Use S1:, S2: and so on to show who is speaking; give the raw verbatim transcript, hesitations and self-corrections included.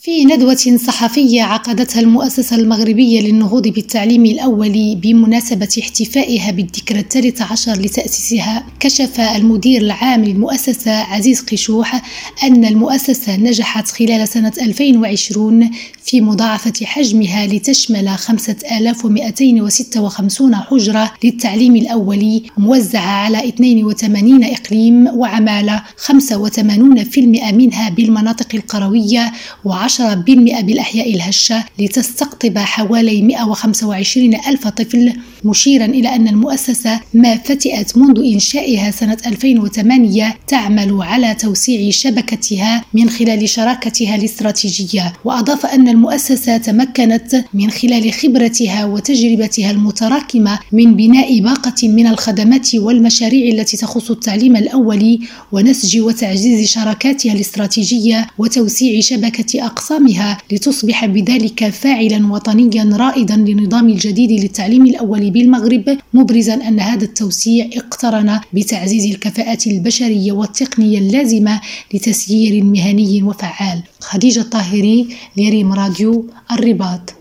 S1: في ندوة صحفية عقدتها المؤسسة المغربية للنهوض بالتعليم الأولي بمناسبة احتفائها بالذكرى الثالث عشر لتأسيسها، كشف المدير العام للمؤسسة عزيز قشوح أن المؤسسة نجحت خلال سنة ألفين وعشرين في مضاعفة حجمها لتشمل خمسة آلاف ومئتين وستة وخمسين حجرة للتعليم الأولي موزعة على اثنين وثمانين إقليم وعمالة خمسة وثمانين بالمئة منها بالمناطق القروية وعشرة بالمئة بالأحياء الهشة، لتستقطب حوالي مئة وخمسة وعشرين ألف طفل، مشيرا إلى أن المؤسسة ما فتئت منذ إنشائها سنة ألفين وثمانية تعمل على توسيع شبكتها من خلال شراكتها الاستراتيجية. وأضاف أن المؤسسة تمكنت من خلال خبرتها وتجربتها المتراكمة من بناء باقة من الخدمات والمشاريع التي تخص التعليم الأولي ونسج وتعزيز شراكاتها الاستراتيجية وتوسيع شبكة أقسامها، لتصبح بذلك فاعلا وطنيا رائدا للنظام الجديد للتعليم الأولي بالمغرب، مبرزا أن هذا التوسيع اقترن بتعزيز الكفاءات البشرية والتقنية اللازمة لتسيير مهني وفعال. خديجة الطاهري، لريم راديو الرباط.